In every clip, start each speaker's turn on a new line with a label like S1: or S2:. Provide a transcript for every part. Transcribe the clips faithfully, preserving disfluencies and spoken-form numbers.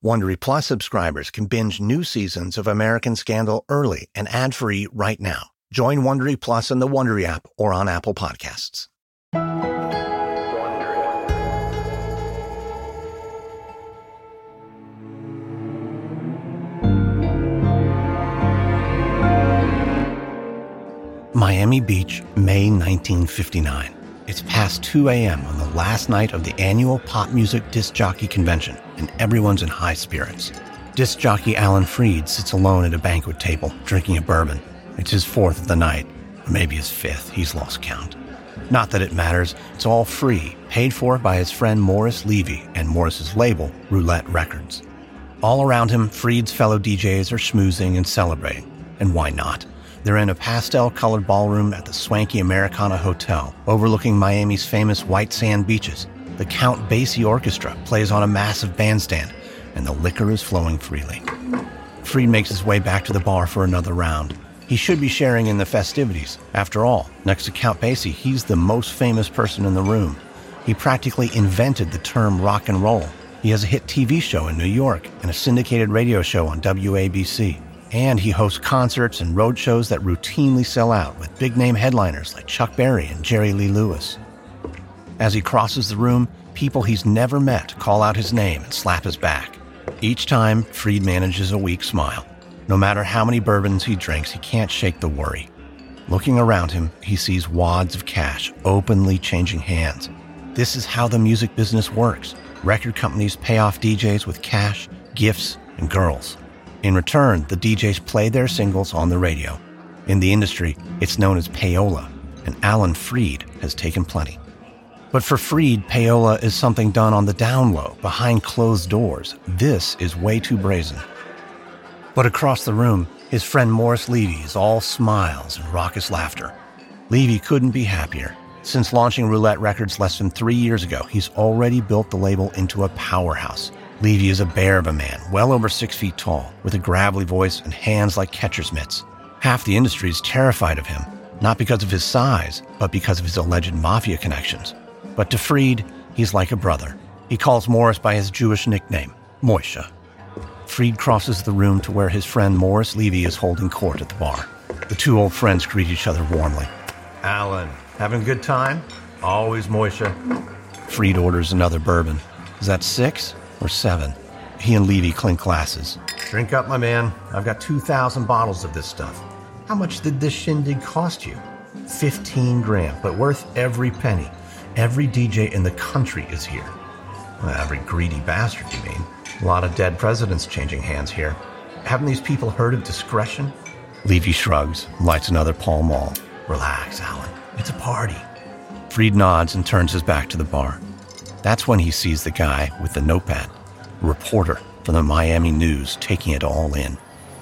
S1: Wondery Plus subscribers can binge new seasons of American Scandal early and ad-free right now. Join Wondery Plus in the Wondery app or on Apple Podcasts. Miami Beach, May nineteen fifty-nine. It's past two a.m. on the last night of the annual pop music disc jockey convention, and everyone's in high spirits. Disc jockey Alan Freed sits alone at a banquet table, drinking a bourbon. It's his fourth of the night, or maybe his fifth. He's lost count. Not that it matters. It's all free, paid for by his friend Morris Levy and Morris's label, Roulette Records. All around him, Freed's fellow D Js are schmoozing and celebrating. And why not? They're in a pastel-colored ballroom at the swanky Americana Hotel, overlooking Miami's famous white sand beaches. The Count Basie Orchestra plays on a massive bandstand, and the liquor is flowing freely. Freed makes his way back to the bar for another round. He should be sharing in the festivities. After all, next to Count Basie, he's the most famous person in the room. He practically invented the term rock and roll. He has a hit T V show in New York and a syndicated radio show on W A B C. And he hosts concerts and road shows that routinely sell out with big-name headliners like Chuck Berry and Jerry Lee Lewis. As he crosses the room, people he's never met call out his name and slap his back. Each time, Freed manages a weak smile. No matter how many bourbons he drinks, he can't shake the worry. Looking around him, he sees wads of cash openly changing hands. This is how the music business works. Record companies pay off D Js with cash, gifts, and girls. In return, the D Js play their singles on the radio. In the industry, it's known as payola, and Alan Freed has taken plenty. But for Freed, payola is something done on the down low, behind closed doors. This is way too brazen. But across the room, his friend Morris Levy is all smiles and raucous laughter. Levy couldn't be happier. Since launching Roulette Records less than three years ago, he's already built the label into a powerhouse. Levy is a bear of a man, well over six feet tall, with a gravelly voice and hands like catcher's mitts. Half the industry is terrified of him, not because of his size, but because of his alleged mafia connections. But to Freed, he's like a brother. He calls Morris by his Jewish nickname, Moishe. Freed crosses the room to where his friend Morris Levy is holding court at the bar. The two old friends greet each other warmly. "Alan, having a good time?" "Always, Moishe." Freed orders another bourbon. Is that six? Or seven. He and Levy clink glasses. "Drink up, my man. I've got two thousand bottles of this stuff." "How much did this shindig cost you?" Fifteen grand, but worth every penny. Every D J in the country is here." Well, every greedy bastard, you mean? A lot of dead presidents changing hands here. Haven't these people heard of discretion? Levy shrugs, lights another Pall Mall. "Relax, Alan. It's a party." Freed nods and turns his back to the bar. That's when he sees the guy with the notepad, a reporter from the Miami News, taking it all in.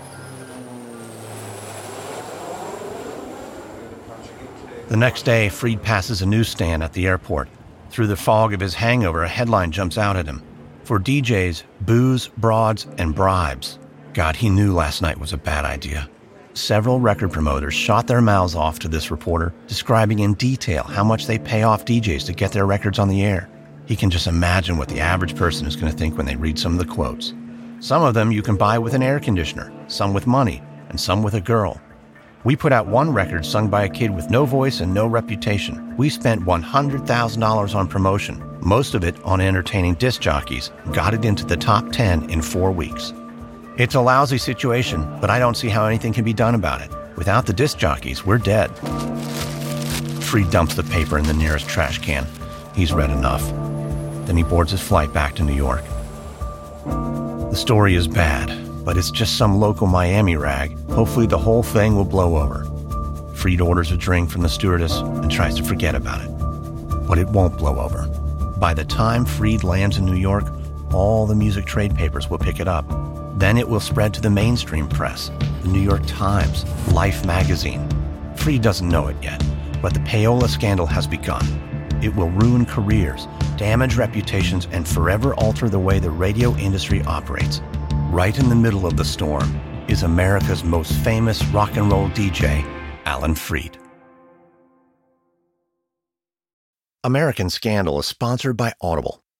S1: The next day, Freed passes a newsstand at the airport. Through the fog of his hangover, a headline jumps out at him. For D Js, booze, broads, and bribes. God, he knew last night was a bad idea. Several record promoters shot their mouths off to this reporter, describing in detail how much they pay off D Js to get their records on the air. He can just imagine what the average person is going to think when they read some of the quotes. Some of them you can buy with an air conditioner, some with money, and some with a girl. We put out one record sung by a kid with no voice and no reputation. We spent one hundred thousand dollars on promotion, most of it on entertaining disc jockeys, got it into the top ten in four weeks. It's a lousy situation, but I don't see how anything can be done about it. Without the disc jockeys, we're dead. Freed dumps the paper in the nearest trash can. He's read enough. Then he boards his flight back to New York. The story is bad, but it's just some local Miami rag. Hopefully the whole thing will blow over. Freed orders a drink from the stewardess and tries to forget about it. But it won't blow over. By the time Freed lands in New York, all the music trade papers will pick it up. Then it will spread to the mainstream press, the New York Times, Life magazine. Freed doesn't know it yet, but the payola scandal has begun. It will ruin careers, damage reputations, and forever alter the way the radio industry operates. Right in the middle of the storm is America's most famous rock and roll D J, Alan Freed. American Scandal is sponsored by Audible.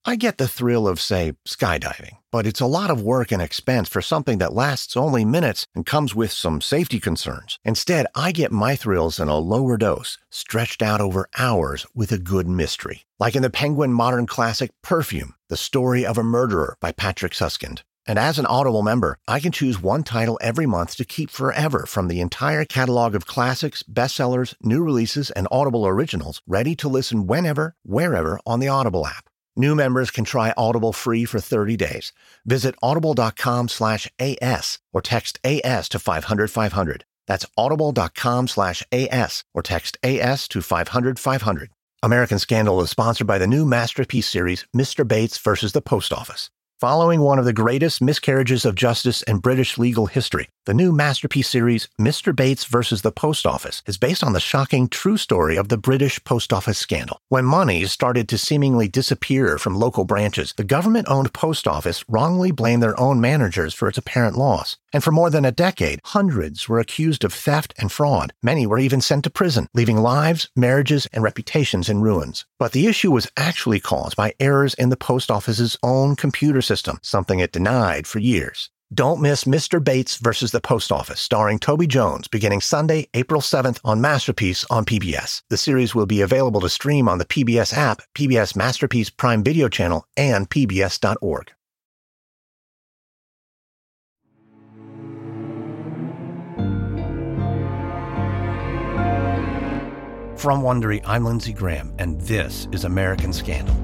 S1: I get the thrill of, say, skydiving, but it's a lot of work and expense for something that lasts only minutes and comes with some safety concerns. Instead, I get my thrills in a lower dose, stretched out over hours with a good mystery. Like in the Penguin modern classic Perfume, The Story of a Murderer by Patrick Suskind. And as an Audible member, I can choose one title every month to keep forever from the entire catalog of classics, bestsellers, new releases, and Audible originals, ready to listen whenever, wherever on the Audible app. New members can try Audible free for thirty days. Visit audible.com slash AS or text A S to five hundred five hundred. That's audible.com slash AS or text A S to five hundred five hundred. American Scandal is sponsored by the new Masterpiece series, Mister Bates versus the Post Office. Following one of the greatest miscarriages of justice in British legal history, the new Masterpiece series, Mister Bates versus the Post Office, is based on the shocking true story of the British Post Office scandal. When money started to seemingly disappear from local branches, the government-owned post office wrongly blamed their own managers for its apparent loss. And for more than a decade, hundreds were accused of theft and fraud. Many were even sent to prison, leaving lives, marriages, and reputations in ruins. But the issue was actually caused by errors in the post office's own computer system, something it denied for years. Don't miss Mister Bates versus the Post Office, starring Toby Jones, beginning Sunday, April seventh on Masterpiece on P B S. The series will be available to stream on the P B S app, P B S Masterpiece Prime Video channel, and P B S dot org. From Wondery, I'm Lindsey Graham, and this is American Scandal.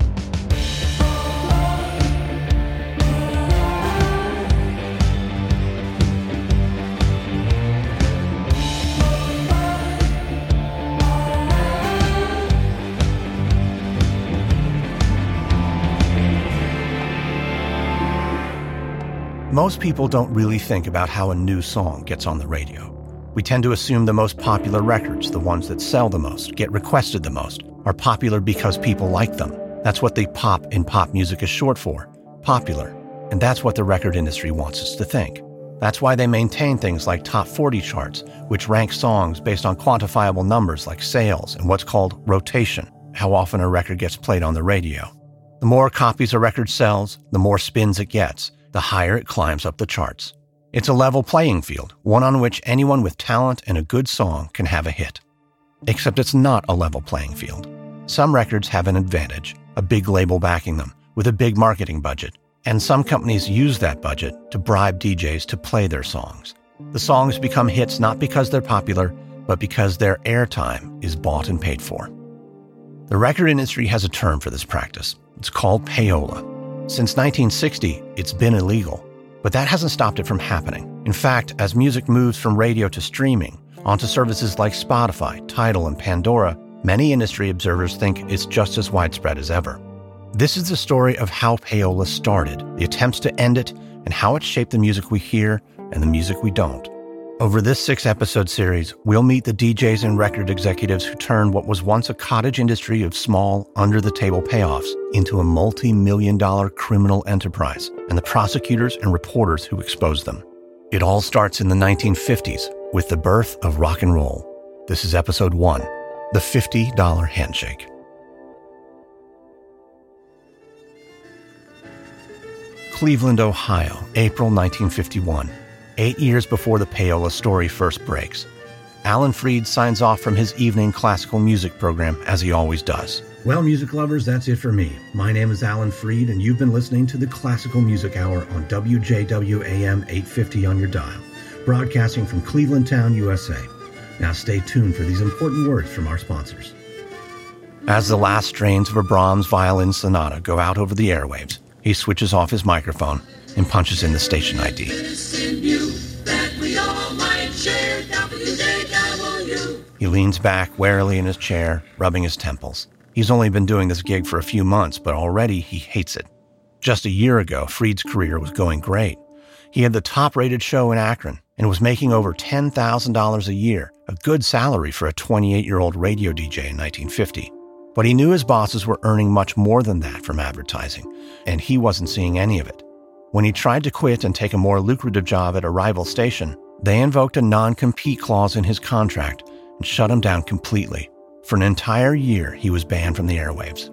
S1: Most people don't really think about how a new song gets on the radio. We tend to assume the most popular records, the ones that sell the most, get requested the most, are popular because people like them. That's what the pop in pop music is short for, popular. And that's what the record industry wants us to think. That's why they maintain things like top forty charts, which rank songs based on quantifiable numbers like sales and what's called rotation, how often a record gets played on the radio. The more copies a record sells, the more spins it gets, the higher it climbs up the charts. It's a level playing field, one on which anyone with talent and a good song can have a hit. Except it's not a level playing field. Some records have an advantage, a big label backing them, with a big marketing budget, and some companies use that budget to bribe D Js to play their songs. The songs become hits not because they're popular, but because their airtime is bought and paid for. The record industry has a term for this practice. It's called payola. Since nineteen sixty, it's been illegal, but that hasn't stopped it from happening. In fact, as music moves from radio to streaming, onto services like Spotify, Tidal, and Pandora, many industry observers think it's just as widespread as ever. This is the story of how payola started, the attempts to end it, and how it shaped the music we hear and the music we don't. Over this six-episode series, we'll meet the D Js and record executives who turned what was once a cottage industry of small, under-the-table payoffs into a multi-million dollar criminal enterprise, and the prosecutors and reporters who exposed them. It all starts in the nineteen fifties with the birth of rock and roll. This is episode one, The fifty dollar Handshake. Cleveland, Ohio, April nineteen fifty-one. Eight years before the payola story first breaks. Alan Freed signs off from his evening classical music program, as he always does. Well, music lovers, that's it for me. My name is Alan Freed, and you've been listening to the Classical Music Hour on W J W A M eight fifty on your dial, broadcasting from Cleveland Town, U S A. Now stay tuned for these important words from our sponsors. As the last strains of a Brahms violin sonata go out over the airwaves, he switches off his microphone and punches in the station I D. He leans back warily in his chair, rubbing his temples. He's only been doing this gig for a few months, but already he hates it. Just a year ago, Freed's career was going great. He had the top-rated show in Akron and was making over ten thousand dollars a year, a good salary for a twenty-eight-year-old radio D J in nineteen fifty. But he knew his bosses were earning much more than that from advertising, and he wasn't seeing any of it. When he tried to quit and take a more lucrative job at a rival station, they invoked a non-compete clause in his contract and shut him down completely. For an entire year, he was banned from the airwaves.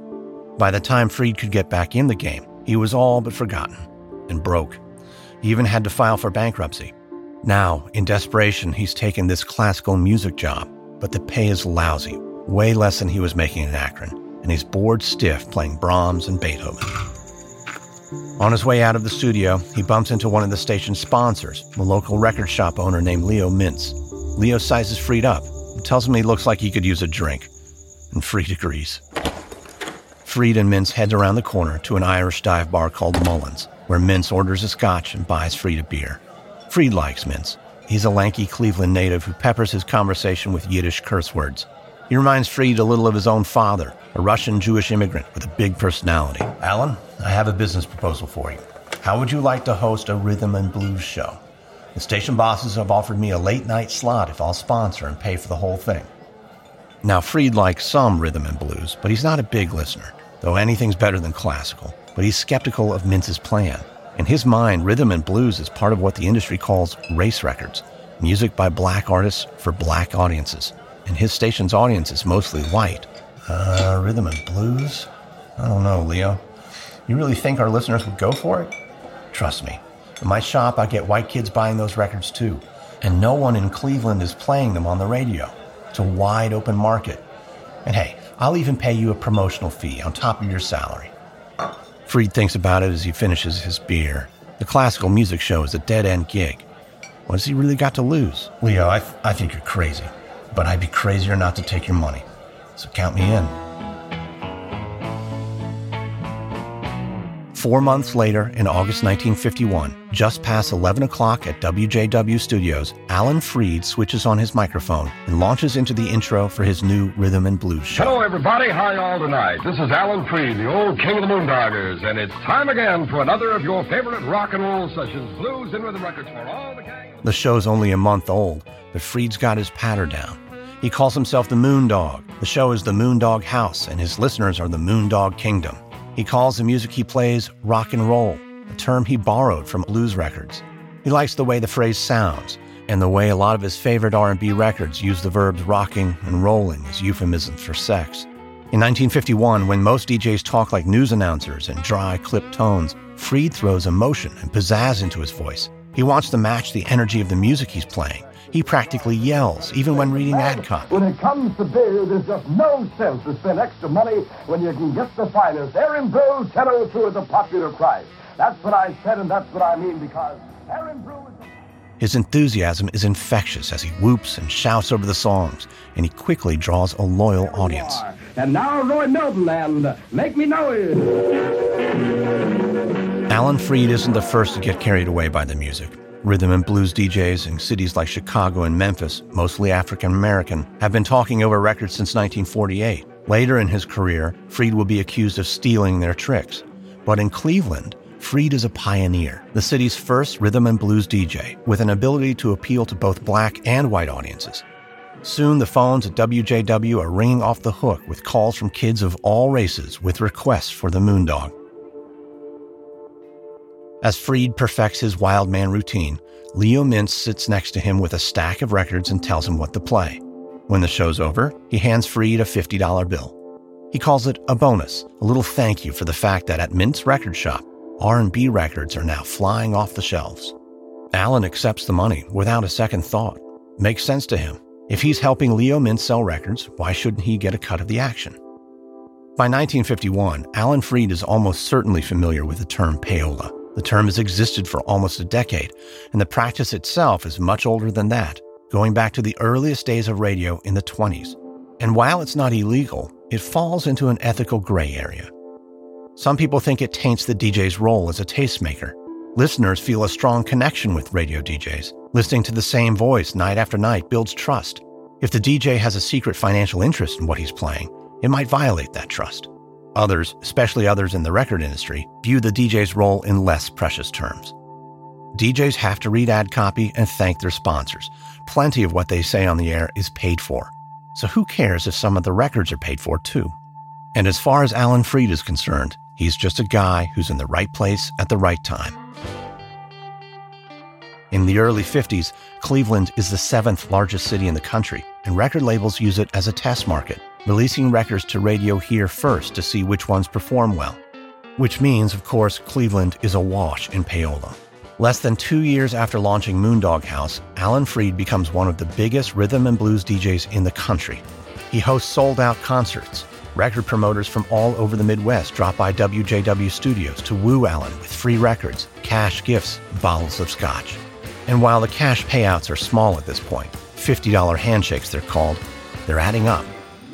S1: By the time Freed could get back in the game, he was all but forgotten and broke. He even had to file for bankruptcy. Now, in desperation, he's taken this classical music job, but the pay is lousy, way less than he was making in Akron, and he's bored stiff playing Brahms and Beethoven. On his way out of the studio, he bumps into one of the station's sponsors, a local record shop owner named Leo Mintz. Leo sizes Freed up and tells him he looks like he could use a drink, and Freed agrees. Freed and Mintz head around the corner to an Irish dive bar called Mullins, where Mintz orders a scotch and buys Freed a beer. Freed likes Mintz. He's a lanky Cleveland native who peppers his conversation with Yiddish curse words. He reminds Freed a little of his own father, a Russian Jewish immigrant with a big personality. Alan, I have a business proposal for you. How would you like to host a rhythm and blues show? The station bosses have offered me a late-night slot if I'll sponsor and pay for the whole thing. Now, Freed likes some rhythm and blues, but he's not a big listener, though anything's better than classical. But he's skeptical of Mintz's plan. In his mind, rhythm and blues is part of what the industry calls race records, music by black artists for black audiences. And his station's audience is mostly white. Uh, rhythm and blues? I don't know, Leo. You really think our listeners would go for it? Trust me. In my shop, I get white kids buying those records too. And no one in Cleveland is playing them on the radio. It's a wide open market. And hey, I'll even pay you a promotional fee on top of your salary. Freed thinks about it as he finishes his beer. The classical music show is a dead-end gig. What has he really got to lose? Leo, I, th- I think you're crazy. But I'd be crazier not to take your money. So count me in. Four months later, in August nineteen fifty-one, just past eleven o'clock at W J W Studios, Alan Freed switches on his microphone and launches into the intro for his new rhythm and blues show.
S2: Hello, everybody. How y'all tonight? This is Alan Freed, the old king of the Moondoggers, and it's time again for another of your favorite rock and roll sessions, blues and rhythm records for all the gang.
S1: The show's only a month old, but Freed's got his patter down. He calls himself the Moondog. The show is the Moondog House, and his listeners are the Moondog Kingdom. He calls the music he plays rock and roll, a term he borrowed from blues records. He likes the way the phrase sounds, and the way a lot of his favorite R and B records use the verbs rocking and rolling as euphemisms for sex. In nineteen fifty-one, when most D Js talk like news announcers in dry, clipped tones, Freed throws emotion and pizzazz into his voice. He wants to match the energy of the music he's playing. He practically yells, even when reading ad copy.
S3: When it comes to beer, there's just no sense to spend extra money when you can get the finest Aaron Brew ten oh two at the popular price. That's what I said, and that's what I mean, because Aaron Brew is...
S1: His enthusiasm is infectious as he whoops and shouts over the songs, and he quickly draws a loyal audience.
S3: And now Roy Milton and Make Me Know It.
S1: Alan Freed isn't the first to get carried away by the music. Rhythm and blues D Js in cities like Chicago and Memphis, mostly African-American, have been talking over records since nineteen forty-eight. Later in his career, Freed will be accused of stealing their tricks. But in Cleveland, Freed is a pioneer, the city's first rhythm and blues D J, with an ability to appeal to both black and white audiences. Soon, the phones at W J W are ringing off the hook with calls from kids of all races with requests for the Moondog. As Freed perfects his wild man routine, Leo Mintz sits next to him with a stack of records and tells him what to play. When the show's over, he hands Freed a fifty dollar bill. He calls it a bonus, a little thank you for the fact that at Mintz's record shop, R and B records are now flying off the shelves. Alan accepts the money without a second thought. Makes sense to him. If he's helping Leo Mintz sell records, why shouldn't he get a cut of the action? By nineteen fifty-one, Alan Freed is almost certainly familiar with the term payola. The term has existed for almost a decade, and the practice itself is much older than that, going back to the earliest days of radio in the twenties. And while it's not illegal, it falls into an ethical gray area. Some people think it taints the D J's role as a tastemaker. Listeners feel a strong connection with radio D Js. Listening to the same voice night after night builds trust. If the D J has a secret financial interest in what he's playing, it might violate that trust. Others, especially others in the record industry, view the D J's role in less precious terms. D Js have to read ad copy and thank their sponsors. Plenty of what they say on the air is paid for. So who cares if some of the records are paid for too? And as far as Alan Freed is concerned, he's just a guy who's in the right place at the right time. In the early fifties, Cleveland is the seventh largest city in the country, and record labels use it as a test market. releasing records to radio here first to see which ones perform well. Which means, of course, Cleveland is awash in payola. Less than two years after launching Moondog House, Alan Freed becomes one of the biggest rhythm and blues D Js in the country. He hosts sold-out concerts. Record promoters from all over the Midwest drop by W J W Studios to woo Alan with free records, cash gifts, bottles of scotch. And while the cash payouts are small at this point, fifty dollars handshakes they're called, they're adding up.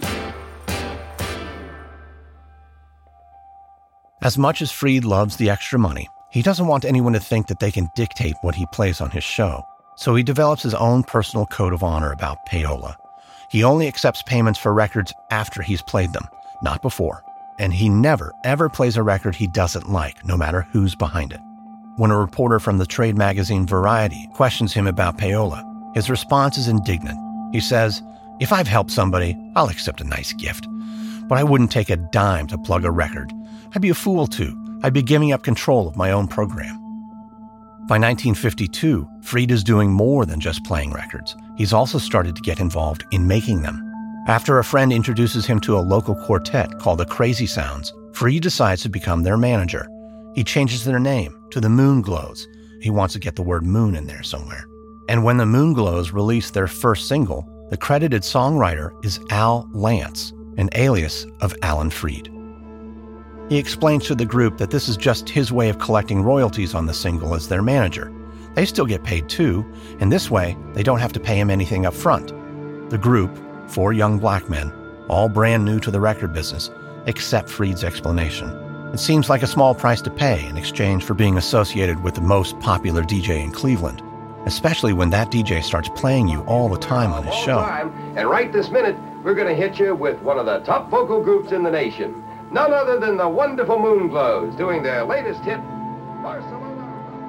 S1: As much as Freed loves the extra money, he doesn't want anyone to think that they can dictate what he plays on his show, so he develops his own personal code of honor about payola. He only accepts payments for records after he's played them, not before, and he never, ever plays a record he doesn't like, no matter who's behind it. When a reporter from the trade magazine Variety questions him about payola, his response is indignant. He says, "If I've helped somebody, I'll accept a nice gift. But I wouldn't take a dime to plug a record. I'd be a fool to. I'd be giving up control of my own program." By nineteen fifty-two, Freed is doing more than just playing records. He's also started to get involved in making them. After a friend introduces him to a local quartet called the Crazy Sounds, Freed decides to become their manager. He changes their name to the Moonglows. He wants to get the word moon in there somewhere. And when the Moonglows release their first single, the credited songwriter is Al Lance, an alias of Alan Freed. He explains to the group that this is just his way of collecting royalties on the single as their manager. They still get paid too, and this way, they don't have to pay him anything up front. The group, four young black men, all brand new to the record business, accept Freed's explanation. It seems like a small price to pay in exchange for being associated with the most popular D J in Cleveland, especially when that D J starts playing you all the time on his show.
S2: Time. And right this minute, we're going to hit you with one of the top vocal groups in the nation. None other than the wonderful Moonglows doing their latest hit, Barcelona.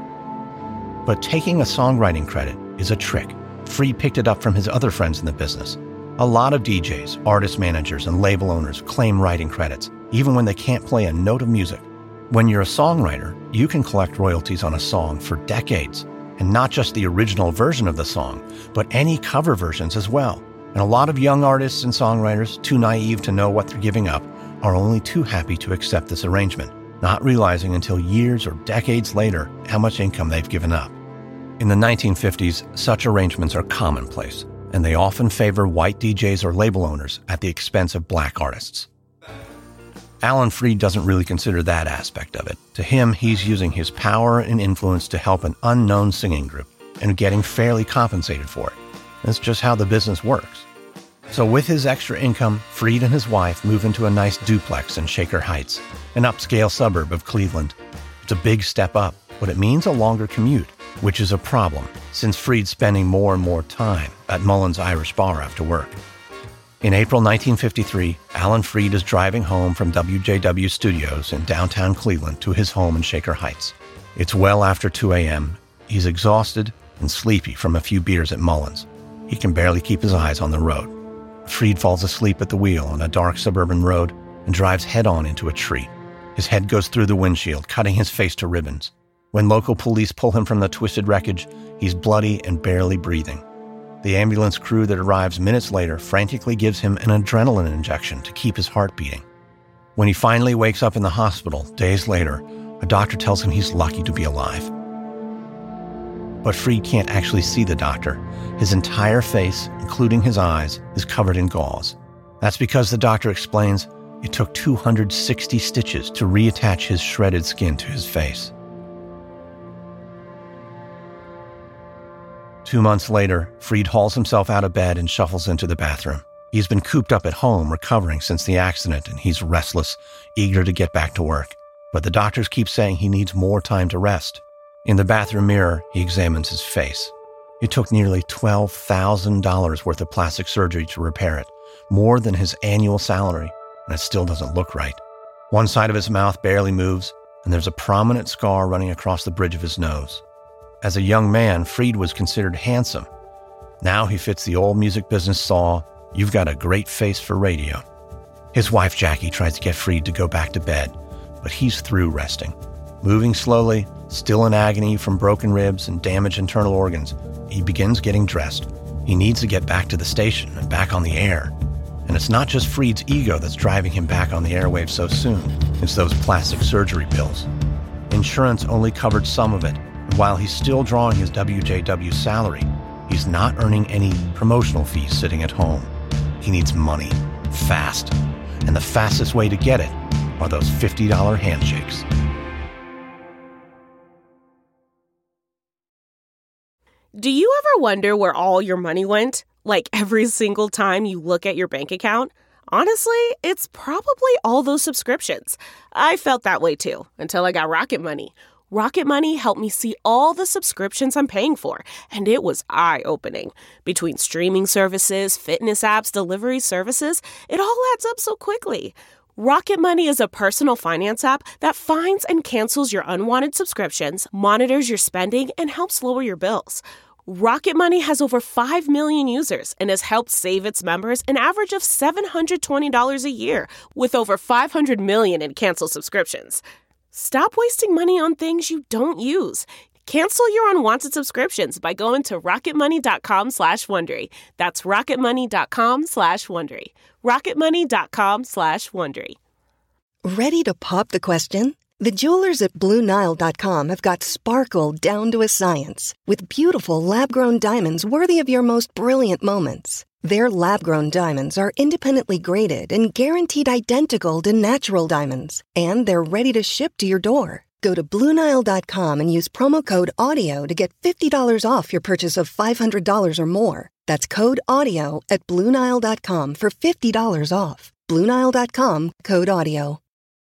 S1: But taking a songwriting credit is a trick. Freed picked it up from his other friends in the business. A lot of D Js, artist managers, and label owners claim writing credits, even when they can't play a note of music. When you're a songwriter, you can collect royalties on a song for decades, and not just the original version of the song, but any cover versions as well. And a lot of young artists and songwriters, too naive to know what they're giving up, are only too happy to accept this arrangement, not realizing until years or decades later how much income they've given up. In the nineteen fifties, such arrangements are commonplace, and they often favor white D Js or label owners at the expense of black artists. Alan Freed doesn't really consider that aspect of it. To him, he's using his power and influence to help an unknown singing group and getting fairly compensated for it. That's just how the business works. So with his extra income, Freed and his wife move into a nice duplex in Shaker Heights, an upscale suburb of Cleveland. It's a big step up, but it means a longer commute, which is a problem, since Freed's spending more and more time at Mullen's Irish Bar after work. In April nineteen fifty-three, Alan Freed is driving home from W J W Studios in downtown Cleveland to his home in Shaker Heights. It's well after two a.m. He's exhausted and sleepy from a few beers at Mullen's. He can barely keep his eyes on the road. Freed falls asleep at the wheel on a dark suburban road and drives head-on into a tree. His head goes through the windshield, cutting his face to ribbons. When local police pull him from the twisted wreckage, he's bloody and barely breathing. The ambulance crew that arrives minutes later frantically gives him an adrenaline injection to keep his heart beating. When he finally wakes up in the hospital, days later, a doctor tells him he's lucky to be alive. But Freed can't actually see the doctor. His entire face, including his eyes, is covered in gauze. That's because the doctor explains it took two hundred sixty stitches to reattach his shredded skin to his face. Two months later, Freed hauls himself out of bed and shuffles into the bathroom. He's been cooped up at home recovering since the accident, and he's restless, eager to get back to work. But the doctors keep saying he needs more time to rest. In the bathroom mirror, he examines his face. It took nearly twelve thousand dollars worth of plastic surgery to repair it, more than his annual salary, and it still doesn't look right. One side of his mouth barely moves, and there's a prominent scar running across the bridge of his nose. As a young man, Freed was considered handsome. Now he fits the old music business saw, "You've got a great face for radio." His wife, Jackie, tries to get Freed to go back to bed, but he's through resting. Moving slowly, still in agony from broken ribs and damaged internal organs, he begins getting dressed. He needs to get back to the station and back on the air. And it's not just Freed's ego that's driving him back on the airwaves so soon. It's those plastic surgery bills. Insurance only covered some of it, and while he's still drawing his W J W salary, he's not earning any promotional fees sitting at home. He needs money, fast. And the fastest way to get it are those fifty dollars handshakes.
S4: Do you ever wonder where all your money went? Like every single time you look at your bank account? Honestly, it's probably all those subscriptions. I felt that way too, until I got Rocket Money. Rocket Money helped me see all the subscriptions I'm paying for, and it was eye-opening. Between streaming services, fitness apps, delivery services, it all adds up so quickly. Rocket Money is a personal finance app that finds and cancels your unwanted subscriptions, monitors your spending, and helps lower your bills. Rocket Money has over five million users and has helped save its members an average of seven hundred twenty dollars a year, with over five hundred million in canceled subscriptions. Stop wasting money on things you don't use. Cancel your unwanted subscriptions by going to rocketmoney.com slash Wondery. That's rocketmoney.com slash Wondery. rocketmoney.com slash Wondery.
S5: Ready to pop the question? The jewelers at Blue Nile dot com have got sparkle down to a science with beautiful lab-grown diamonds worthy of your most brilliant moments. Their lab-grown diamonds are independently graded and guaranteed identical to natural diamonds, and they're ready to ship to your door. Go to Blue Nile dot com and use promo code AUDIO to get fifty dollars off your purchase of five hundred dollars or more. That's code AUDIO at Blue Nile dot com for fifty dollars off. Blue Nile dot com, code AUDIO.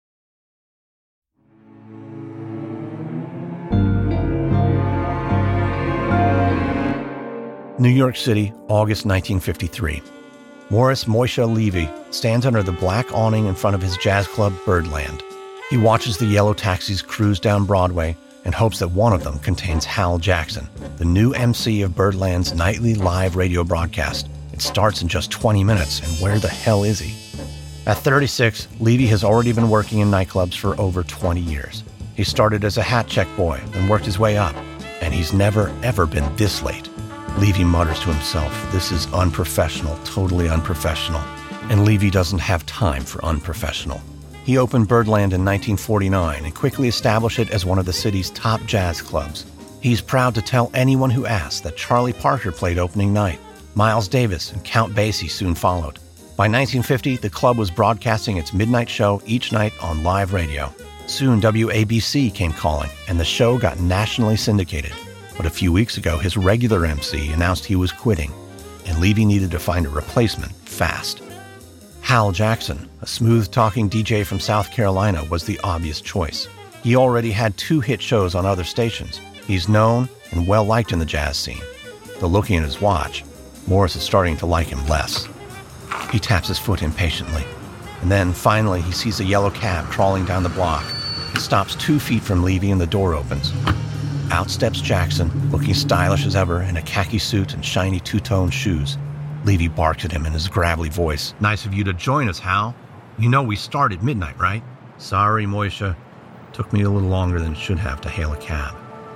S1: New York City, August nineteen fifty-three. Morris Moishe Levy stands under the black awning in front of his jazz club, Birdland. He watches the yellow taxis cruise down Broadway and hopes that one of them contains Hal Jackson, the new M C of Birdland's nightly live radio broadcast. It starts in just twenty minutes, and where the hell is he? At thirty-six, Levy has already been working in nightclubs for over twenty years. He started as a hat check boy and worked his way up, and he's never, ever been this late. Levy mutters to himself, this is unprofessional, totally unprofessional. And Levy doesn't have time for unprofessional. He opened Birdland in nineteen forty-nine and quickly established it as one of the city's top jazz clubs. He's proud to tell anyone who asks that Charlie Parker played opening night. Miles Davis and Count Basie soon followed. By nineteen fifty, the club was broadcasting its midnight show each night on live radio. Soon W A B C came calling, and the show got nationally syndicated. But a few weeks ago, his regular M C announced he was quitting, and Levy needed to find a replacement fast. Hal Jackson, a smooth-talking D J from South Carolina, was the obvious choice. He already had two hit shows on other stations. He's known and well-liked in the jazz scene. Though looking at his watch, Morris is starting to like him less. He taps his foot impatiently, and then finally he sees a yellow cab crawling down the block. It stops two feet from Levy and the door opens. Out steps Jackson, looking stylish as ever in a khaki suit and shiny two-tone shoes. Levy barked at him in his gravelly voice. Nice of you to join us, Hal. You know we start at midnight, right? Sorry, Moishe. Took me a little longer than it should have to hail a cab.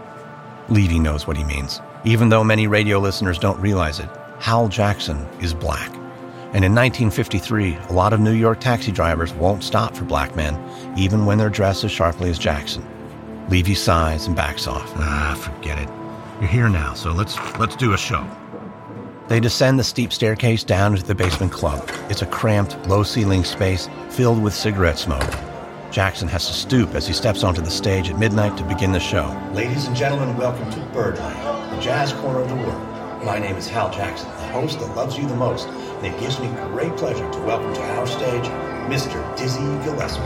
S1: Levy knows what he means. Even though many radio listeners don't realize it, Hal Jackson is black. And in nineteen fifty-three, a lot of New York taxi drivers won't stop for black men, even when they're dressed as sharply as Jackson. Levy sighs and backs off. Ah, forget it. You're here now, so let's let's do a show. They descend the steep staircase down into the basement club. It's a cramped, low-ceiling space filled with cigarette smoke. Jackson has to stoop as he steps onto the stage at midnight to begin the show. Ladies and gentlemen, welcome to Birdland, the jazz corner of the world. My name is Hal Jackson, the host that loves you the most, and it gives me great pleasure to welcome to our stage Mister Dizzy Gillespie.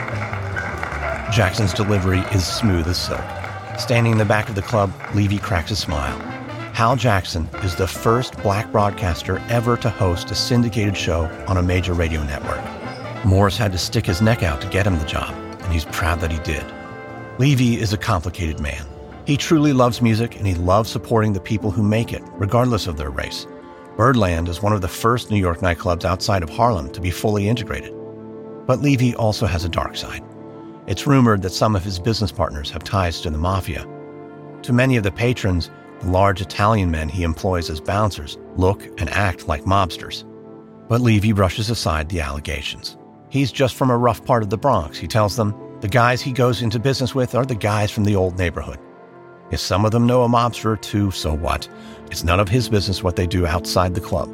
S1: Jackson's delivery is smooth as silk. Standing in the back of the club, Levy cracks a smile. Hal Jackson is the first black broadcaster ever to host a syndicated show on a major radio network. Morris had to stick his neck out to get him the job, and he's proud that he did. Levy is a complicated man. He truly loves music, and he loves supporting the people who make it, regardless of their race. Birdland is one of the first New York nightclubs outside of Harlem to be fully integrated. But Levy also has a dark side. It's rumored that some of his business partners have ties to the mafia. To many of the patrons, the large Italian men he employs as bouncers look and act like mobsters. But Levy brushes aside the allegations. He's just from a rough part of the Bronx, he tells them. The guys he goes into business with are the guys from the old neighborhood. If some of them know a mobster or two, so what? It's none of his business what they do outside the club.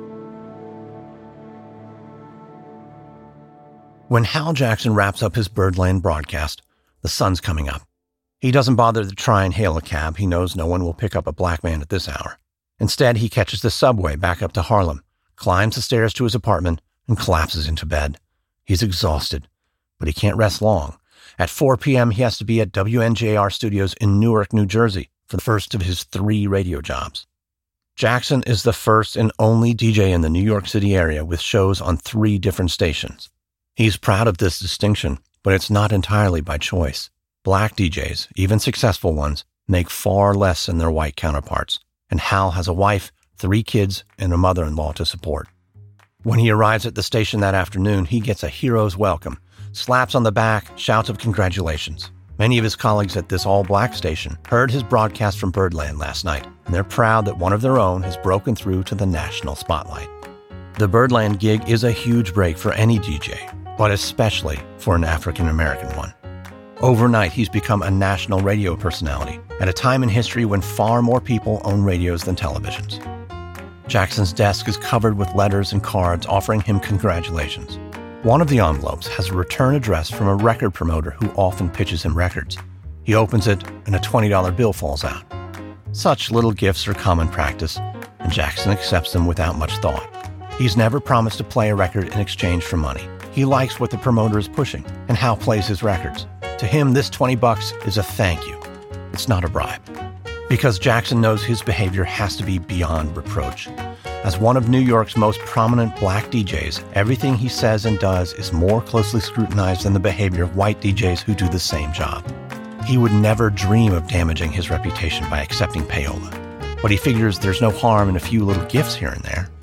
S1: When Hal Jackson wraps up his Birdland broadcast, the sun's coming up. He doesn't bother to try and hail a cab. He knows no one will pick up a black man at this hour. Instead, he catches the subway back up to Harlem, climbs the stairs to his apartment, and collapses into bed. He's exhausted, but he can't rest long. At four p.m., he has to be at W N J R Studios in Newark, New Jersey, for the first of his three radio jobs. Jackson is the first and only D J in the New York City area with shows on three different stations. He's proud of this distinction, but it's not entirely by choice. Black D Js, even successful ones, make far less than their white counterparts, and Hal has a wife, three kids, and a mother-in-law to support. When he arrives at the station that afternoon, he gets a hero's welcome, slaps on the back, shouts of congratulations. Many of his colleagues at this all-black station heard his broadcast from Birdland last night, and they're proud that one of their own has broken through to the national spotlight. The Birdland gig is a huge break for any D J, but especially for an African-American one. Overnight, he's become a national radio personality at a time in history when far more people own radios than televisions. Jackson's desk is covered with letters and cards offering him congratulations. One of the envelopes has a return address from a record promoter who often pitches him records. He opens it, and a twenty dollar bill falls out. Such little gifts are common practice, and Jackson accepts them without much thought. He's never promised to play a record in exchange for money. He likes what the promoter is pushing and how plays his records. To him, this twenty bucks is a thank you. It's not a bribe. Because Jackson knows his behavior has to be beyond reproach. As one of New York's most prominent black D Js, everything he says and does is more closely scrutinized than the behavior of white D Js who do the same job. He would never dream of damaging his reputation by accepting payola, but he figures there's no harm in a few little gifts here and there.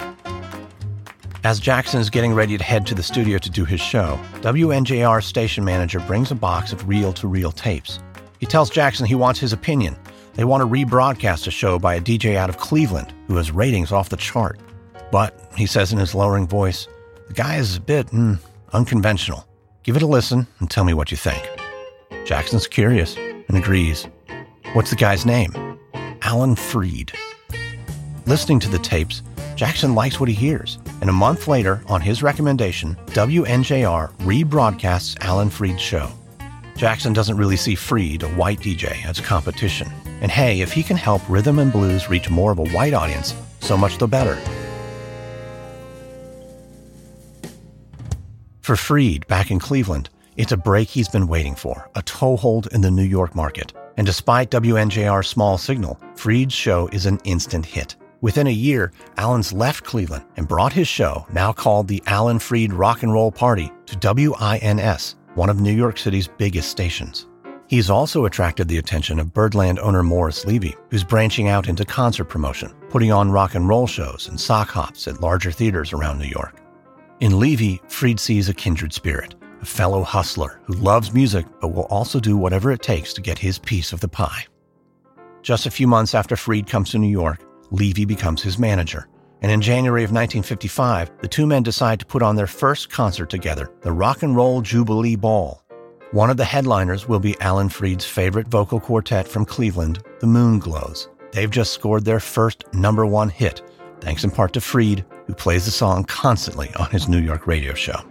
S1: As Jackson is getting ready to head to the studio to do his show, W N J R station manager brings a box of reel-to-reel tapes. He tells Jackson he wants his opinion. They want to rebroadcast a show by a D J out of Cleveland who has ratings off the chart. But, he says in his lowering voice, the guy is a bit mm, unconventional. Give it a listen and tell me what you think. Jackson's curious and agrees. What's the guy's name? Alan Freed. Listening to the tapes, Jackson likes what he hears, and a month later, on his recommendation, W N J R rebroadcasts Alan Freed's show. Jackson doesn't really see Freed, a white D J, as competition. And hey, if he can help rhythm and blues reach more of a white audience, so much the better. For Freed, back in Cleveland, it's a break he's been waiting for, a toehold in the New York market. And despite W N J R's small signal, Freed's show is an instant hit. Within a year, Alan's left Cleveland and brought his show, now called the Alan Freed Rock and Roll Party, to W I N S, one of New York City's biggest stations. He's also attracted the attention of Birdland owner Morris Levy, who's branching out into concert promotion, putting on rock and roll shows and sock hops at larger theaters around New York. In Levy, Freed sees a kindred spirit, a fellow hustler who loves music but will also do whatever it takes to get his piece of the pie. Just a few months after Freed comes to New York, Levy becomes his manager, and in January of nineteen fifty-five, the two men decide to put on their first concert together, the Rock and Roll Jubilee Ball. One of the headliners will be Alan Freed's favorite vocal quartet from Cleveland, the Moonglows. They've just scored their first number one hit, thanks in part to Freed, who plays the song constantly on his New York radio show.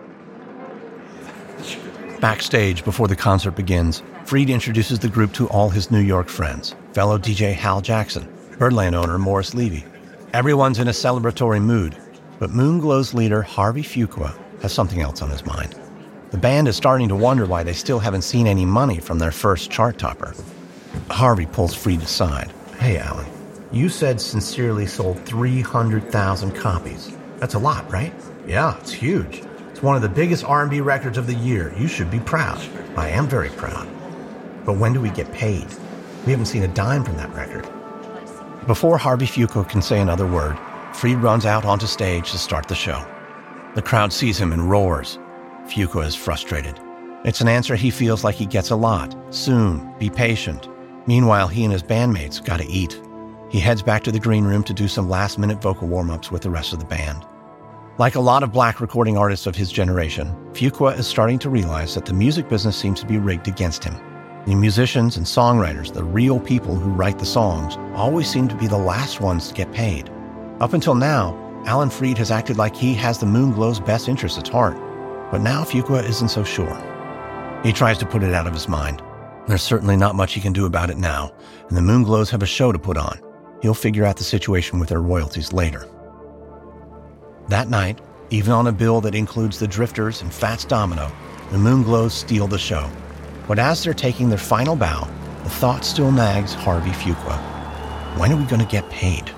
S1: Backstage, before the concert begins, Freed introduces the group to all his New York friends, fellow D J Hal Jackson, Birdland owner Morris Levy. Everyone's in a celebratory mood, but Moonglow's leader Harvey Fuqua has something else on his mind. The band is starting to wonder why they still haven't seen any money from their first chart topper. Harvey pulls Freed aside. Hey, Alan, you said Sincerely sold three hundred thousand copies. That's a lot, right? Yeah, it's huge. It's one of the biggest R and B records of the year. You should be proud. I am very proud. But when do we get paid? We haven't seen a dime from that record. Before Harvey Fuqua can say another word, Freed runs out onto stage to start the show. The crowd sees him and roars. Fuqua is frustrated. It's an answer he feels like he gets a lot. Soon, be patient. Meanwhile, he and his bandmates gotta eat. He heads back to the green room to do some last-minute vocal warm-ups with the rest of the band. Like a lot of black recording artists of his generation, Fuqua is starting to realize that the music business seems to be rigged against him. The musicians and songwriters, the real people who write the songs, always seem to be the last ones to get paid. Up until now, Alan Freed has acted like he has the Moonglow's best interests at heart. But now Fuqua isn't so sure. He tries to put it out of his mind. There's certainly not much he can do about it now, and the Moonglows have a show to put on. He'll figure out the situation with their royalties later. That night, even on a bill that includes the Drifters and Fats Domino, the Moonglows steal the show. But as they're taking their final bow, the thought still nags Harvey Fuqua. When are we going to get paid?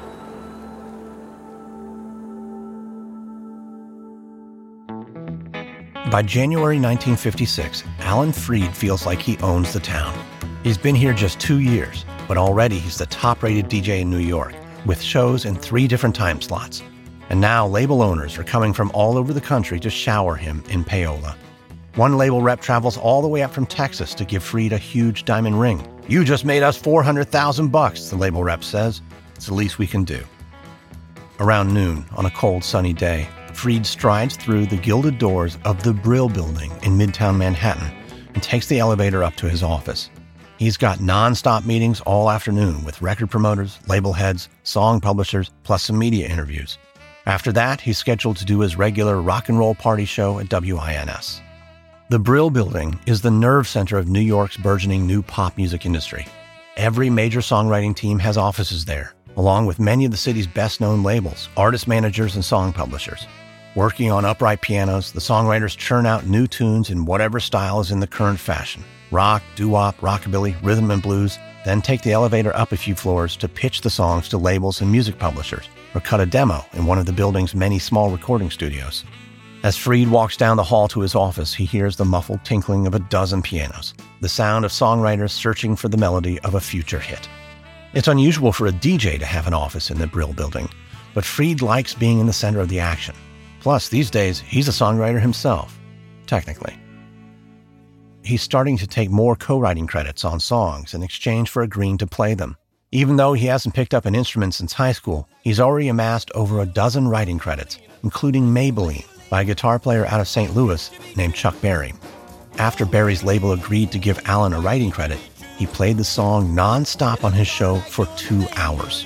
S1: By January nineteen fifty-six, Alan Freed feels like he owns the town. He's been here just two years, but already he's the top-rated D J in New York, with shows in three different time slots. And now label owners are coming from all over the country to shower him in payola. One label rep travels all the way up from Texas to give Freed a huge diamond ring. "You just made us four hundred thousand bucks, the label rep says. It's the least we can do. Around noon, on a cold, sunny day, Freed strides through the gilded doors of the Brill Building in Midtown Manhattan and takes the elevator up to his office. He's got non-stop meetings all afternoon with record promoters, label heads, song publishers, plus some media interviews. After that, he's scheduled to do his regular rock and roll party show at W I N S. The Brill Building is the nerve center of New York's burgeoning new pop music industry. Every major songwriting team has offices there, along with many of the city's best-known labels, artist managers, and song publishers. Working on upright pianos, the songwriters churn out new tunes in whatever style is in the current fashion. Rock, doo-wop, rockabilly, rhythm and blues, then take the elevator up a few floors to pitch the songs to labels and music publishers, or cut a demo in one of the building's many small recording studios. As Freed walks down the hall to his office, he hears the muffled tinkling of a dozen pianos, the sound of songwriters searching for the melody of a future hit. It's unusual for a D J to have an office in the Brill Building, but Freed likes being in the center of the action. Plus, these days, he's a songwriter himself, technically. He's starting to take more co-writing credits on songs in exchange for agreeing to play them. Even though he hasn't picked up an instrument since high school, he's already amassed over a dozen writing credits, including Maybelline, by a guitar player out of Saint Louis named Chuck Berry. After Berry's label agreed to give Alan a writing credit, he played the song non-stop on his show for two hours.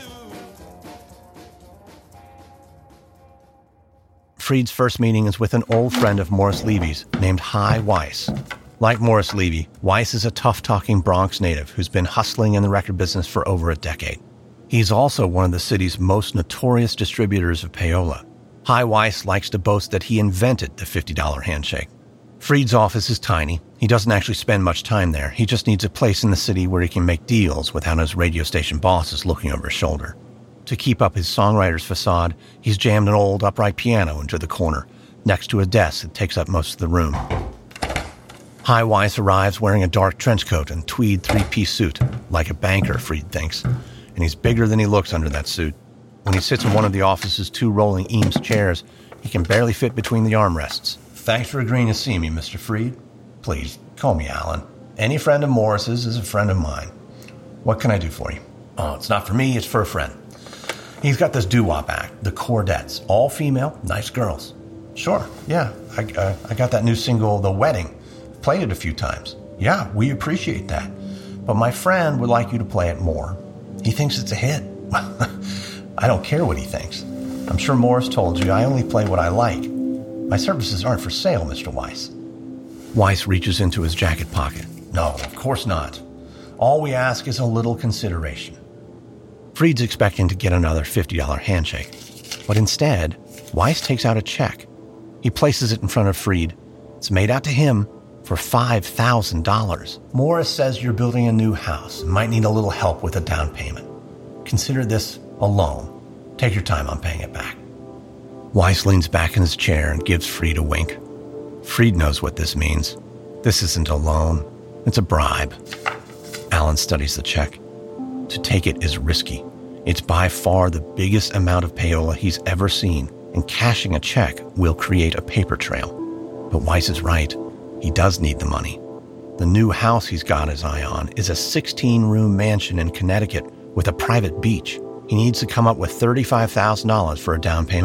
S1: Freed's first meeting is with an old friend of Morris Levy's named Hi Weiss. Like Morris Levy, Weiss is a tough-talking Bronx native who's been hustling in the record business for over a decade. He's also one of the city's most notorious distributors of payola. Hi Weiss likes to boast that he invented the fifty dollar handshake. Freed's office is tiny. He doesn't actually spend much time there. He just needs a place in the city where he can make deals without his radio station bosses looking over his shoulder. To keep up his songwriter's facade, he's jammed an old upright piano into the corner, next to a desk that takes up most of the room. Hi Weiss arrives wearing a dark trench coat and tweed three-piece suit, like a banker, Freed thinks, and he's bigger than he looks under that suit. When he sits in one of the office's two rolling Eames chairs, he can barely fit between the armrests. "Thanks for agreeing to see me, Mister Freed. Please, call me Alan. Any friend of Morris's is a friend of mine. What can I do for you?" "Oh, it's not for me, it's for a friend. He's got this doo-wop act, the Chordettes, all female, nice girls." "Sure, yeah, I, uh, I got that new single, The Wedding. Played it a few times." "Yeah, we appreciate that. But my friend would like you to play it more. He thinks it's a hit." "I don't care what he thinks. I'm sure Morris told you I only play what I like. My services aren't for sale, Mister Weiss." Weiss reaches into his jacket pocket. "No, of course not. All we ask is a little consideration." Freed's expecting to get another fifty dollar handshake, but instead, Weiss takes out a check. He places it in front of Freed. It's made out to him for five thousand dollars. "Morris says you're building a new house and might need a little help with a down payment. Consider this a loan. Take your time on paying it back." Weiss leans back in his chair and gives Freed a wink. Freed knows what this means. This isn't a loan. It's a bribe. Alan studies the check. To take it is risky. It's by far the biggest amount of payola he's ever seen, and cashing a check will create a paper trail. But Weiss is right. He does need the money. The new house he's got his eye on is a sixteen room mansion in Connecticut with a private beach. He needs to come up with thirty-five thousand dollars for a down payment,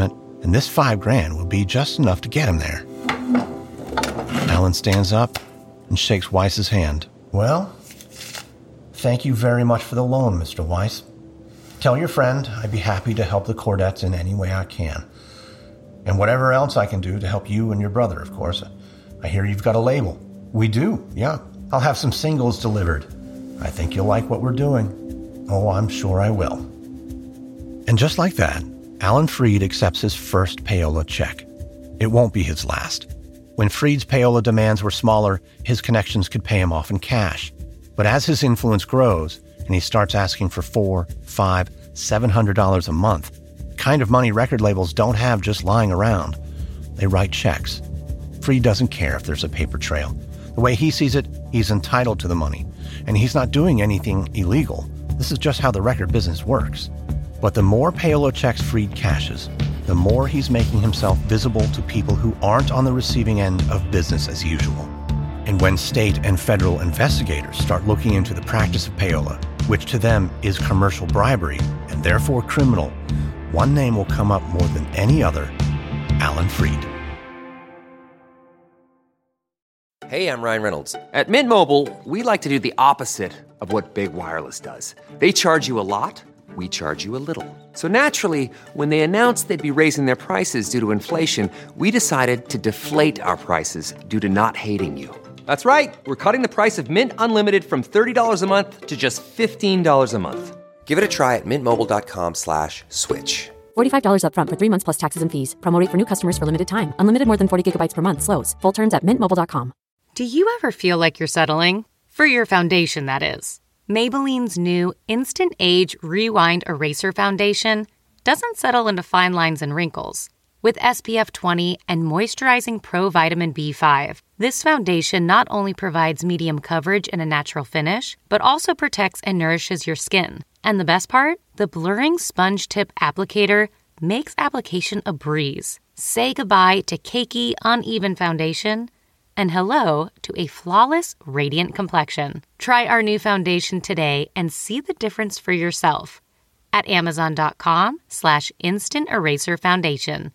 S1: and this five grand will be just enough to get him there. Alan stands up and shakes Weiss's hand. Well, thank you very much for the loan, Mister Weiss. Tell your friend I'd be happy to help the Cordettes in any way I can. And whatever else I can do to help you and your brother, of course. I hear you've got a label. We do, yeah. I'll have some singles delivered. I think you'll like what we're doing. Oh, I'm sure I will. And just like that, Alan Freed accepts his first payola check. It won't be his last. When Freed's payola demands were smaller, his connections could pay him off in cash. But as his influence grows, and he starts asking for four, five, seven hundred dollars a month, the kind of money record labels don't have just lying around. They write checks. Freed doesn't care if there's a paper trail. The way he sees it, he's entitled to the money, and he's not doing anything illegal. This is just how the record business works. But the more payola checks Freed cashes, the more he's making himself visible to people who aren't on the receiving end of business as usual. And when state and federal investigators start looking into the practice of payola, which to them is commercial bribery and therefore criminal, one name will come up more than any other: Alan Freed.
S6: Hey, I'm Ryan Reynolds. At Mint Mobile, we like to do the opposite of what Big Wireless does. They charge you a lot, we charge you a little. So naturally, when they announced they'd be raising their prices due to inflation, we decided to deflate our prices due to not hating you. That's right. We're cutting the price of Mint Unlimited from thirty dollars a month to just fifteen dollars a month. Give it a try at mintmobile.com slash switch.
S7: forty-five dollars up front for three months plus taxes and fees. Promo rate for new customers for limited time. Unlimited more than forty gigabytes per month slows. Full terms at mint mobile dot com.
S8: Do you ever feel like you're settling? For your foundation, that is. Maybelline's new Instant Age Rewind Eraser Foundation doesn't settle into fine lines and wrinkles. With S P F twenty and moisturizing Pro Vitamin B five, this foundation not only provides medium coverage and a natural finish, but also protects and nourishes your skin. And the best part? The blurring sponge tip applicator makes application a breeze. Say goodbye to cakey, uneven foundation and hello to a flawless, radiant complexion. Try our new foundation today and see the difference for yourself at amazon.com slash instant eraser foundation.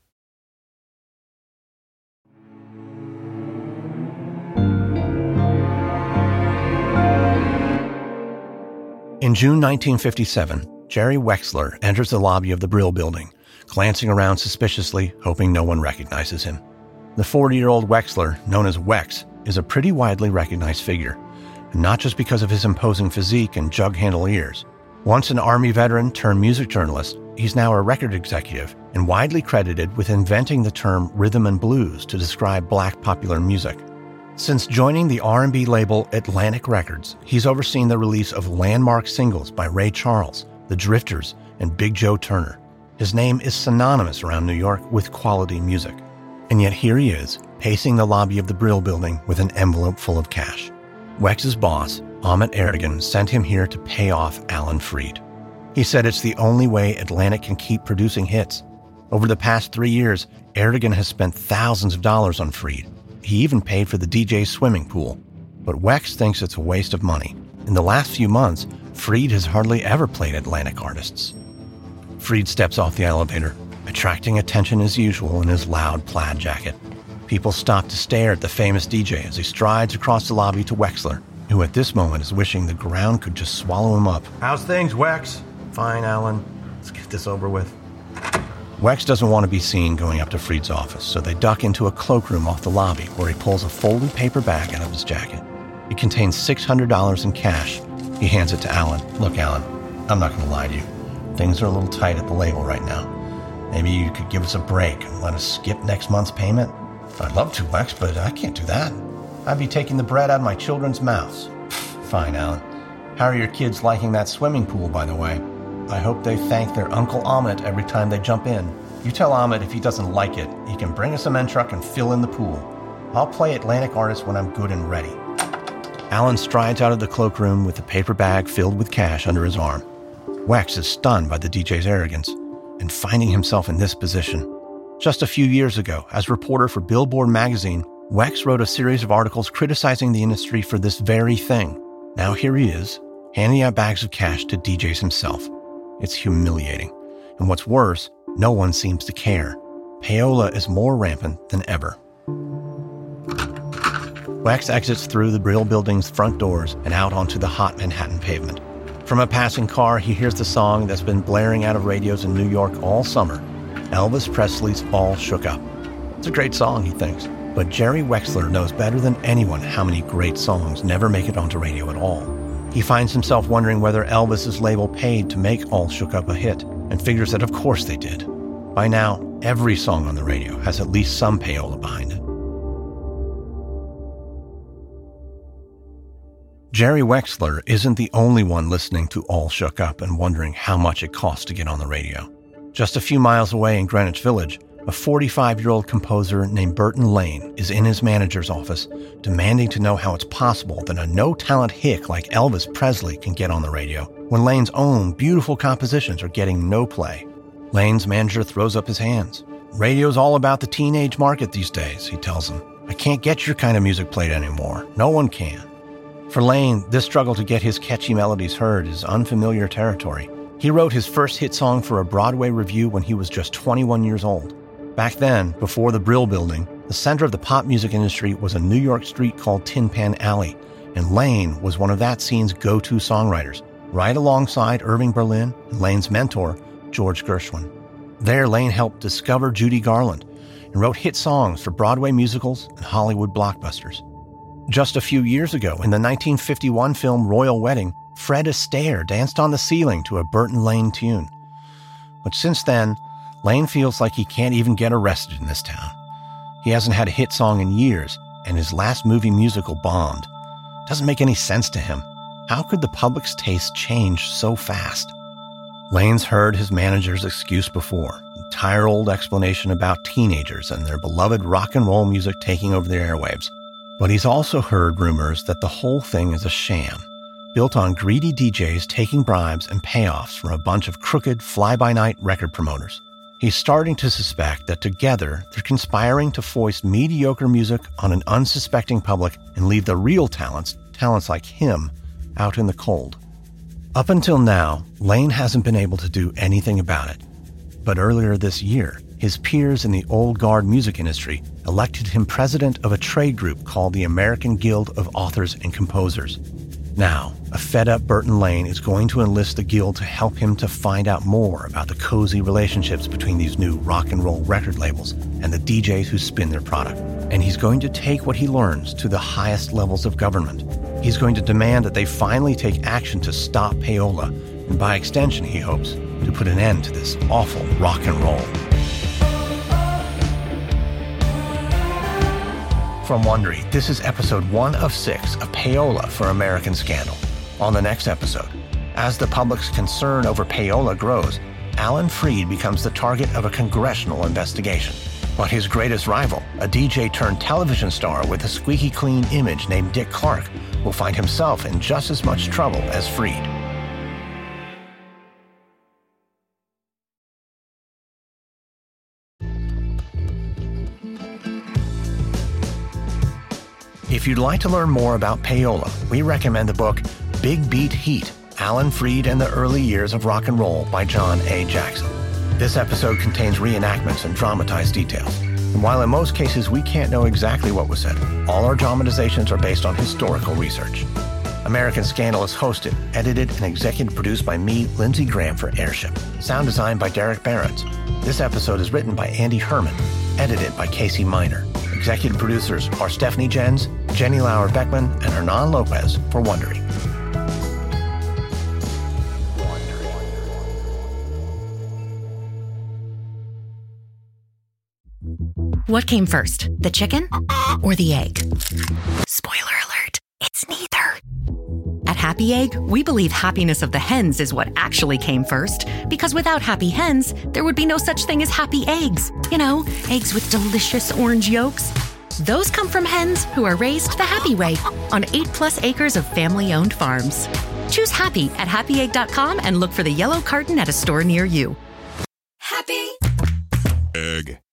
S1: In June nineteen fifty-seven, Jerry Wexler enters the lobby of the Brill Building, glancing around suspiciously, hoping no one recognizes him. The forty-year-old Wexler, known as Wex, is a pretty widely recognized figure, and not just because of his imposing physique and jug-handle ears. Once an Army veteran turned music journalist, he's now a record executive and widely credited with inventing the term rhythm and blues to describe black popular music. Since joining the R and B label Atlantic Records, he's overseen the release of landmark singles by Ray Charles, The Drifters, and Big Joe Turner. His name is synonymous around New York with quality music. And yet here he is, pacing the lobby of the Brill Building with an envelope full of cash. Wex's boss, Ahmet Ertegun, sent him here to pay off Alan Freed. He said it's the only way Atlantic can keep producing hits. Over the past three years, Ertegun has spent thousands of dollars on Freed. He even paid for the D J's swimming pool. But Wex thinks it's a waste of money. In the last few months, Freed has hardly ever played Atlantic artists. Freed steps off the elevator, attracting attention as usual in his loud plaid jacket. People stop to stare at the famous D J as he strides across the lobby to Wexler, who at this moment is wishing the ground could just swallow him up. How's things, Wex? Fine, Alan. Let's get this over with. Wex doesn't want to be seen going up to Freed's office, so they duck into a cloakroom off the lobby where he pulls a folded paper bag out of his jacket. It contains six hundred dollars in cash. He hands it to Alan. Look, Alan, I'm not going to lie to you. Things are a little tight at the label right now. Maybe you could give us a break and let us skip next month's payment? I'd love to, Wex, but I can't do that. I'd be taking the bread out of my children's mouths. Fine, Alan. How are your kids liking that swimming pool, by the way? I hope they thank their Uncle Ahmet every time they jump in. You tell Ahmet if he doesn't like it, he can bring a cement truck and fill in the pool. I'll play Atlantic artists when I'm good and ready. Alan strides out of the cloakroom with the paper bag filled with cash under his arm. Wex is stunned by the D J's arrogance and finding himself in this position. Just a few years ago, as reporter for Billboard magazine, Wex wrote a series of articles criticizing the industry for this very thing. Now here he is, handing out bags of cash to D Js himself. It's humiliating. And what's worse, no one seems to care. payola is more rampant than ever. Wex exits through the Brill Building's front doors and out onto the hot Manhattan pavement. From a passing car, he hears the song that's been blaring out of radios in New York all summer, Elvis Presley's All Shook Up. It's a great song, he thinks, but Jerry Wexler knows better than anyone how many great songs never make it onto radio at all. He finds himself wondering whether Elvis's label paid to make All Shook Up a hit, and figures that of course they did. By now, every song on the radio has at least some payola behind it. Jerry Wexler isn't the only one listening to All Shook Up and wondering how much it costs to get on the radio. Just a few miles away in Greenwich Village, a forty-five-year-old composer named Burton Lane is in his manager's office, demanding to know how it's possible that a no-talent hick like Elvis Presley can get on the radio, when Lane's own beautiful compositions are getting no play. Lane's manager throws up his hands. "Radio's all about the teenage market these days," he tells him. "I can't get your kind of music played anymore. No one can." For Lane, this struggle to get his catchy melodies heard is unfamiliar territory. He wrote his first hit song for a Broadway revue when he was just twenty-one years old. Back then, before the Brill Building, the center of the pop music industry was a New York street called Tin Pan Alley, and Lane was one of that scene's go-to songwriters, right alongside Irving Berlin and Lane's mentor, George Gershwin. There, Lane helped discover Judy Garland and wrote hit songs for Broadway musicals and Hollywood blockbusters. Just a few years ago, in the nineteen fifty-one film Royal Wedding, Fred Astaire danced on the ceiling to a Burton Lane tune. But since then, Lane feels like he can't even get arrested in this town. He hasn't had a hit song in years, and his last movie musical bombed. Doesn't make any sense to him. How could the public's taste change so fast? Lane's heard his manager's excuse before, the tired old explanation about teenagers and their beloved rock and roll music taking over the airwaves. But he's also heard rumors that the whole thing is a sham, built on greedy D Js taking bribes and payoffs from a bunch of crooked, fly-by-night record promoters. He's starting to suspect that together they're conspiring to foist mediocre music on an unsuspecting public and leave the real talents, talents like him, out in the cold. Up until now, Lane hasn't been able to do anything about it. But earlier this year, his peers in the old guard music industry elected him president of a trade group called the American Guild of Authors and Composers. Now, a fed-up Burton Lane is going to enlist the Guild to help him to find out more about the cozy relationships between these new rock and roll record labels and the D Js who spin their product. And he's going to take what he learns to the highest levels of government. He's going to demand that they finally take action to stop payola, and by extension, he hopes, to put an end to this awful rock and roll. From Wondery, this is episode one of six of Payola for American Scandal. On the next episode, as the public's concern over payola grows, Alan Freed becomes the target of a congressional investigation. But his greatest rival, a D J turned television star with a squeaky clean image named Dick Clark, will find himself in just as much trouble as Freed. If you'd like to learn more about payola, we recommend the book Big Beat Heat, Alan Freed and the Early Years of Rock and Roll by John A. Jackson. This episode contains reenactments and dramatized details. And while in most cases we can't know exactly what was said, all our dramatizations are based on historical research. American Scandal is hosted, edited, and executive produced by me, Lindsey Graham, for Airship. Sound designed by Derek Barrett. This episode is written by Andy Herman, edited by Casey Miner. Executive producers are Stephanie Jens, Jenny Lauer-Beckman, and Hernan Lopez for Wondery.
S9: What came first, the chicken or the egg? Spoiler alert, it's neither. At Happy Egg, we believe happiness of the hens is what actually came first, because without happy hens, there would be no such thing as happy eggs. You know, eggs with delicious orange yolks. Those come from hens who are raised the happy way on eight plus acres of family-owned farms. Choose happy at happy egg dot com and look for the yellow carton at a store near you.
S10: Happy Egg.